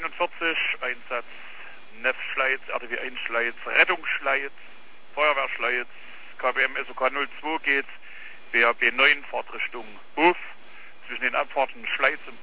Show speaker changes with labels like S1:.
S1: 41, Einsatz NEF Schleiz, RTW 1 Schleiz, Rettungsschleiz, Feuerwehrschleiz, KBM SOK 02 geht, BRB 9 Fahrtrichtung Hof, zwischen den Abfahrten Schleiz und